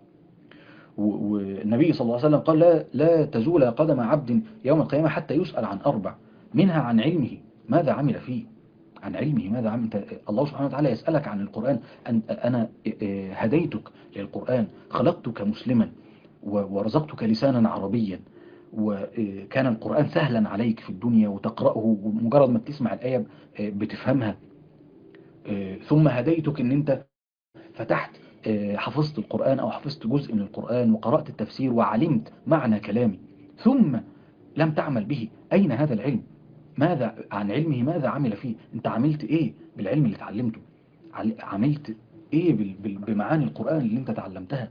والنبي صلى الله عليه وسلم قال: لا لا تزول قدم عبد يوم القيامة حتى يسأل عن أربع، منها عن علمه ماذا عمل فيه. عن علمه ماذا عمل. الله سبحانه وتعالى يسألك عن القرآن. أن أنا هديتك للقرآن، خلقتك مسلما ورزقتك لسانا عربيا، وكان القرآن سهلا عليك في الدنيا وتقرأه ومجرد ما تسمع الآية بتفهمها. ثم هديتك أن أنت فتحت حفظت القرآن أو حفظت جزء من القرآن وقرأت التفسير وعلمت معنى كلامي، ثم لم تعمل به. أين هذا العلم؟ ماذا عن علمه ماذا عمل فيه؟ أنت عملت إيه بالعلم اللي تعلمته؟ عملت إيه بمعاني القرآن اللي أنت تعلمتها؟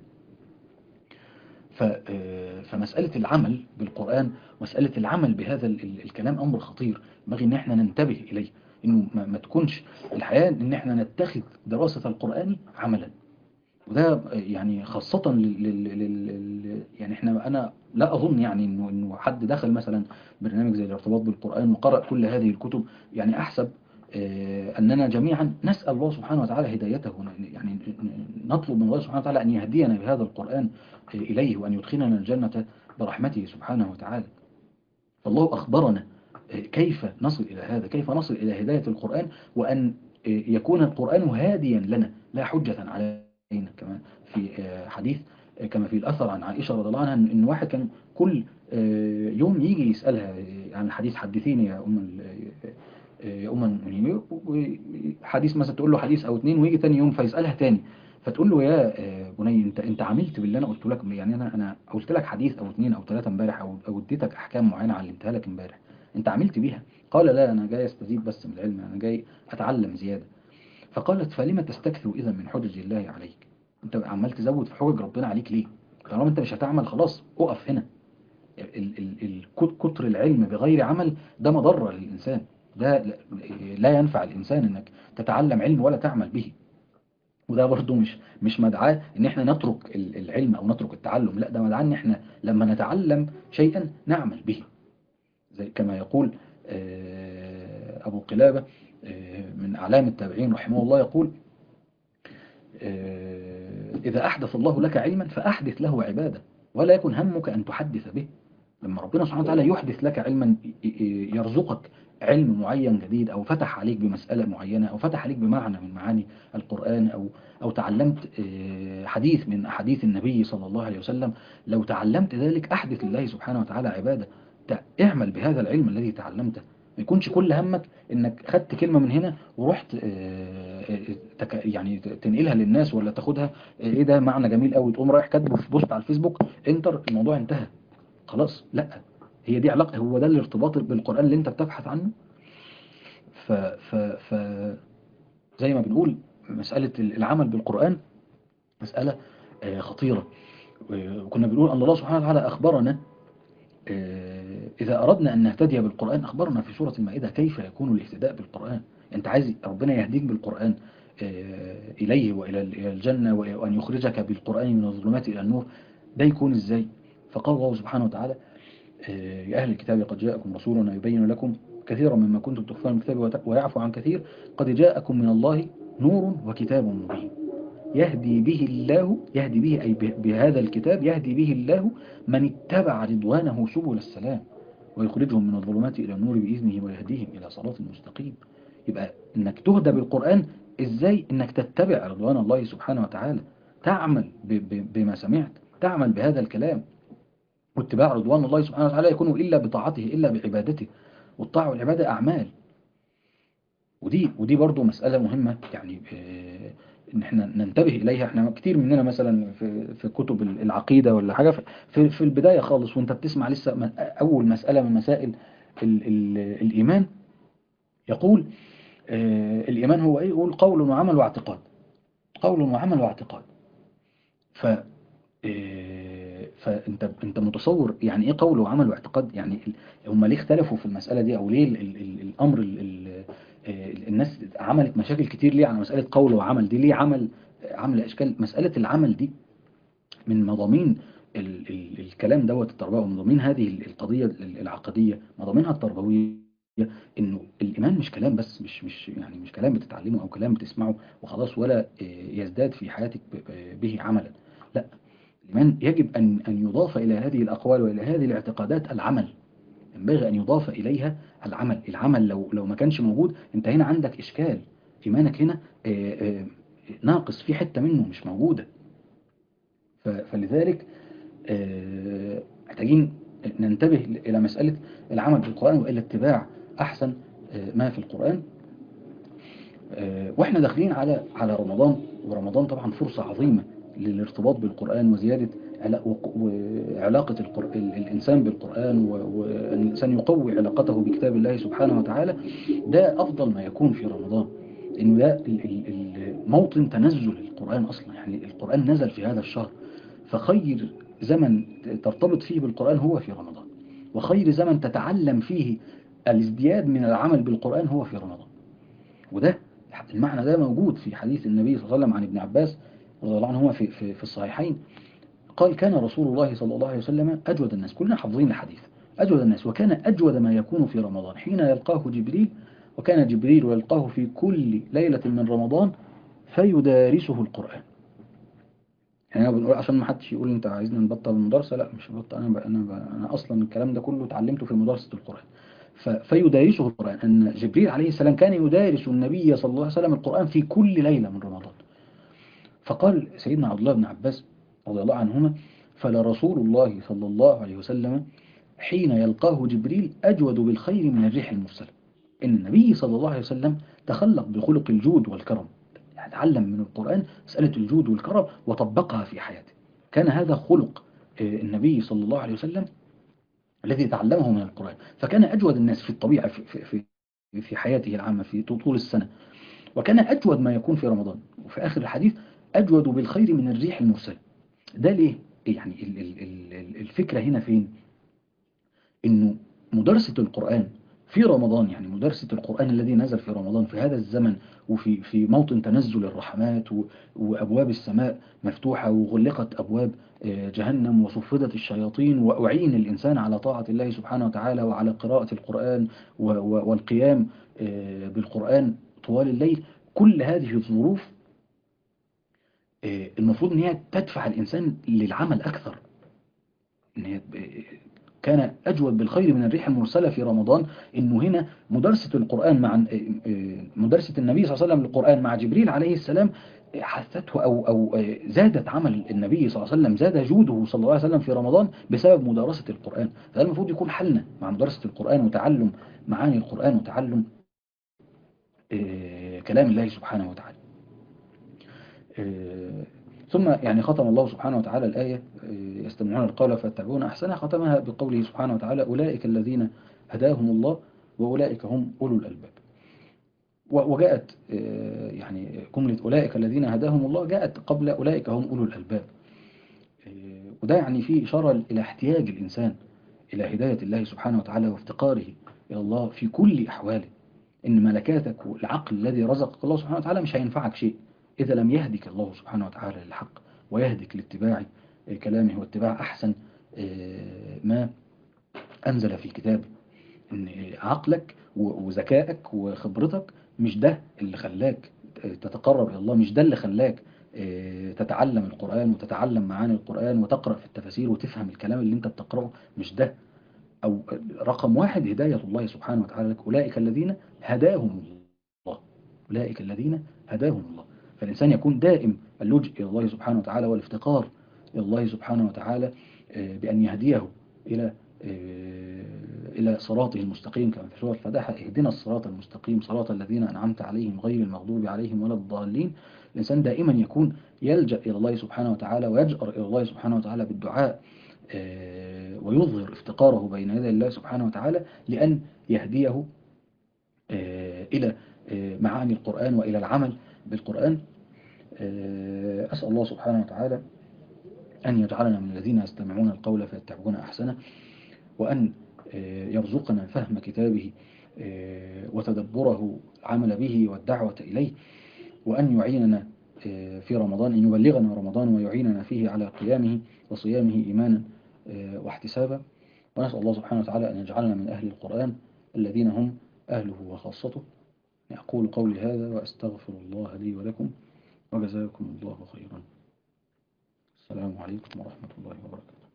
فمسألة العمل بالقرآن، مسألة العمل بهذا الكلام أمر خطير ينبغي إن احنا ننتبه إليه، إنه ما تكونش الحياة إن احنا نتخذ دراسة القرآن عملا. وده يعني خاصة لل... لل... يعني احنا انا لا اظن يعني انه انه حد دخل مثلا برنامج زي الارتباط بالقرآن وقرأ كل هذه الكتب. يعني احسب اه اننا جميعا نسأل الله سبحانه وتعالى هدايته، يعني نطلب من الله سبحانه وتعالى ان يهدينا بهذا القرآن اليه وان يدخلنا الجنة برحمته سبحانه وتعالى. فالله اخبرنا كيف نصل الى هذا، كيف نصل الى هداية القرآن، وان يكون القرآن هاديا لنا لا حجة علينا. كما في حديث كما في الأثر عن عائشة رضي الله عنها إن واحد كان كل يوم يجي يسألها عن الحديث: حدثيني يا أم يا أم المؤمنين. حديث مثلا تقول له حديث أو اتنين، ويجي تاني يوم فيسألها تاني، فتقول له: يا بني أنت أنت عملت باللي أنا قلت لك؟ يعني أنا أنا قلت لك حديث أو اتنين أو ثلاثة امبارح، أو أو اديتك أحكام معينة علمتها لك امبارح، أنت عملت بيها؟ قال: لا، أنا جاي أستزيد بس من العلم، أنا جاي أتعلم زيادة. فقالت: فلما تستكثر إذا من حجج الله عليك؟ انت عمال تزود في حجج ربنا عليك ليه؟ طالما انت مش هتعمل خلاص اقف هنا. ال ال ال كتر العلم بغير عمل ده مضرة للإنسان، ده لا ينفع الإنسان انك تتعلم علم ولا تعمل به. وده برضو مش مش مدعاة ان احنا نترك العلم او نترك التعلم، لا، ده مدعاة ان احنا لما نتعلم شيئا نعمل به. زي كما يقول أبو قلابة من أعلام التابعين رحمه الله، يقول: إذا أحدث الله لك علما فأحدث له عبادة، ولا يكن همك أن تحدث به. لما ربنا سبحانه وتعالى يحدث لك علما، يرزقك علم معين جديد، أو فتح عليك بمسألة معينة، أو فتح عليك بمعنى من معاني القرآن، أو أو تعلمت حديث من أحاديث النبي صلى الله عليه وسلم، لو تعلمت ذلك أحدث لله سبحانه وتعالى عبادة. اعمل بهذا العلم الذي تعلمته، ما يكونش كل همك انك خدت كلمة من هنا ورحت يعني تنقلها للناس، ولا تاخدها ايه ده معنى جميل قوي تقوم رايح كاتبه في بوست على الفيسبوك انتر، الموضوع انتهى خلاص. لا، هي دي علاقة، هو ده الارتباط بالقرآن اللي انت بتبحث عنه. ف ف ف زي ما بنقول مسألة العمل بالقرآن مسألة خطيرة. وكنا بنقول أن الله سبحانه وتعالى أخبرنا إذا أردنا أن نهتدي بالقرآن، أخبرنا في سورة المائدة كيف يكون الاهتداء بالقرآن. أنت عايز ربنا يهديك بالقرآن إليه وإلى الجنة، وأن يخرجك بالقرآن من الظلمات إلى النور، ده يكون إزاي؟ فقال الله سبحانه وتعالى: يا أهل الكتاب قد جاءكم رسولنا يبين لكم كثيرا مما كنتم تخفون من الكتاب ويعفو عن كثير، قد جاءكم من الله نور وكتاب مبين يهدي به الله، يهدي به أي بهذا الكتاب يهدي به الله من اتبع رضوانه سبل السلام، ويخرجهم من الظلمات إلى النور بإذنه ويهديهم إلى صراط مستقيم. يبقى إنك تهدى بالقرآن إزاي؟ إنك تتبع رضوان الله سبحانه وتعالى، تعمل بما سمعت، تعمل بهذا الكلام. واتباع رضوان الله سبحانه وتعالى يكون إلا بطاعته إلا بعبادته، والطاعة والعبادة أعمال. ودي ودي برضو مسألة مهمة، يعني آه، إن احنا ننتبه إليها. احنا كتير مننا مثلا في في كتب العقيدة ولا حاجة، في في البداية خالص وانت بتسمع لسه م- أول مسألة من مسائل ال ال الإيمان، يقول آه، الإيمان هو إيه؟ يقول قول وعمل واعتقاد، قول وعمل واعتقاد. ف آه، فانت انت متصور يعني ايه قول وعمل واعتقاد؟ يعني ال- هم ليه اختلفوا في المسألة دي، او ليه ال ال ال الامر ال ال آه، الناس عملت مشاكل كتير ليه على مسألة قول وعمل دي؟ ليه عمل عمل اشكال مسألة العمل دي من مضامين ال ال الكلام دوت التربوي، ومضامين هذه ال- القضية ال- العقدية، مضامينها التربوية، انه الايمان مش كلام بس، مش مش يعني مش كلام بتتعلمه او كلام بتسمعه وخلاص، ولا آه، يزداد في حياتك ب- ب- به عملا. لا، الإيمان يجب أن أن يضاف إلى هذه الأقوال وإلى هذه الاعتقادات العمل، ينبغي أن يضاف إليها العمل. العمل لو لو ما كانش موجود، أنت هنا عندك إشكال، إيمانك هنا آه، آه، ناقص، في حتة منه مش موجودة. ف- فلذلك آه، محتاجين ننتبه إلى مسألة العمل بالقرآن وإلى اتباع أحسن آه، ما في القرآن. آه، واحنا داخلين على على رمضان، ورمضان طبعا فرصة عظيمة للارتباط بالقرآن وزيادة علا- وق- وعلاقة القر- ال- الإنسان بالقرآن، و- وأن الإنسان يقوي علاقته بكتاب الله سبحانه وتعالى. ده أفضل ما يكون في رمضان، إنه ده ال- ال- ال- موطن تنزل القرآن أصلا، يعني القرآن نزل في هذا الشهر. فخير زمن ترتبط فيه بالقرآن هو في رمضان، وخير زمن تتعلم فيه الازدياد من العمل بالقرآن هو في رمضان. وده المعنى ده موجود في حديث النبي صلى الله عليه وسلم عن ابن عباس رضي الله عنهما في في في الصحيحين. قال كان رسول الله صلى الله عليه وسلم أجود الناس، كلنا حافظين الحديث، أجود الناس، وكان أجود ما يكون في رمضان حين يلقاه جبريل، وكان جبريل يلقاه في كل ليلة من رمضان فيدارسه القرآن. يعني أنا بنقول عشان ما حدش يقول أنت عايزنا نبطل المدرسة، لا مش بطل، أنا ب... أنا ب... أنا أصلا الكلام ده كله اتعلمته في مدرسة القرآن. ف... فيدارسه القرآن، أن جبريل عليه السلام كان يدارس النبي صلى الله عليه وسلم القرآن في كل ليلة من رمضان. فقال سيدنا عبد الله بن عباس رضي الله عنهما: فلرسول الله صلى الله عليه وسلم حين يلقاه جبريل أجود بالخير من الريح المرسلة. إن النبي صلى الله عليه وسلم تخلق بخلق الجود والكرم، يعني تعلم من القرآن مسألة الجود والكرم وطبقها في حياته. كان هذا خلق آه، النبي صلى الله عليه وسلم الذي تعلمه من القرآن، فكان أجود الناس في الطبيعة في, في, في في حياته العامة في طول السنة، وكان أجود ما يكون في رمضان. وفي آخر الحديث أجود بالخير من الريح المرسلة. ده ليه؟ يعني ال- ال- ال- الفكرة هنا فين؟ إنه مدرسة القرآن في رمضان، يعني مدرسة القرآن الذي نزل في رمضان في هذا الزمن، وفي في موطن تنزل الرحمات و- وأبواب السماء مفتوحة، وغلقت أبواب آه، جهنم، وصفدت الشياطين، وأعين الإنسان على طاعة الله سبحانه وتعالى وعلى قراءة القرآن و- و- والقيام آه، بالقرآن طوال الليل. كل هذه الظروف آه، المفروض ان هي تدفع الانسان للعمل اكثر، ان هي آه، كان اجود بالخير من الريح المرسله في رمضان. انه هنا مدرسه القران مع آه، آه، مدرسه النبي صلى الله عليه وسلم للقران مع جبريل عليه السلام آه، حثته او او آه، زادت عمل النبي صلى الله عليه وسلم، زاد جوده صلى الله عليه وسلم في رمضان بسبب مدرسه القران. فده المفروض يكون حلنا مع مدرسه القران وتعلم معاني القران وتعلم آه، كلام الله سبحانه وتعالى. آه، ثم يعني ختم الله سبحانه وتعالى الآية آه، يستمعون القول فيتبعون أحسنه، ختمها بقوله سبحانه وتعالى: أولئك الذين هداهم الله وأولئك هم أولو الألباب. و- وجاءت آه، يعني جملة أولئك الذين هداهم الله جاءت قبل أولئك هم أولو الألباب. آه، وده يعني فيه إشارة إلى احتياج الإنسان إلى هداية الله سبحانه وتعالى وافتقاره إلى الله في كل أحواله. إن ملكاتك والعقل الذي رزقك الله سبحانه وتعالى مش هينفعك شيء إذا لم يهدك الله سبحانه وتعالى للحق، ويهدك لاتباع كلامه واتباع أحسن آه، ما أنزل في كتابه. إن عقلك وذكائك وخبرتك مش ده اللي خلاك تتقرب إلى الله، مش ده اللي خلاك آه، تتعلم القرآن وتتعلم معاني القرآن وتقرأ في التفاسير وتفهم الكلام اللي انت بتقرأه. مش ده. أو رقم واحد هداية الله سبحانه وتعالى لك: أولئك الذين هداهم الله، أولئك الذين هداهم الله. فالإنسان يكون دائم اللجوء إلى الله سبحانه وتعالى والافتقار إلى الله سبحانه وتعالى آه، بأن يهديه إلى إلى صراطه المستقيم كما في سورة الفاتحة: اهدنا الصراط المستقيم صراط الذين أنعمت عليهم غير المغضوب عليهم ولا الضالين. الإنسان دائما يكون يلجأ إلى الله سبحانه وتعالى ويجأر إلى الله سبحانه وتعالى بالدعاء، ويظهر افتقاره بين يدي الله سبحانه وتعالى لأن يهديه إلى معاني القرآن وإلى العمل بالقرآن. أسأل الله سبحانه وتعالى أن يجعلنا من الذين يستمعون القول فيتبعون أحسنه، وأن يرزقنا فهم كتابه وتدبره العمل به والدعوة إليه، وأن يعيننا في رمضان، أن يبلغنا رمضان ويعيننا فيه على قيامه وصيامه إيمانا واحتسابا. ونسأل الله سبحانه وتعالى أن يجعلنا من أهل القرآن الذين هم أهله وخاصته. أقول قولي هذا وأستغفر الله لي ولكم، وجزاكم الله خيرا. السلام عليكم ورحمة الله وبركاته.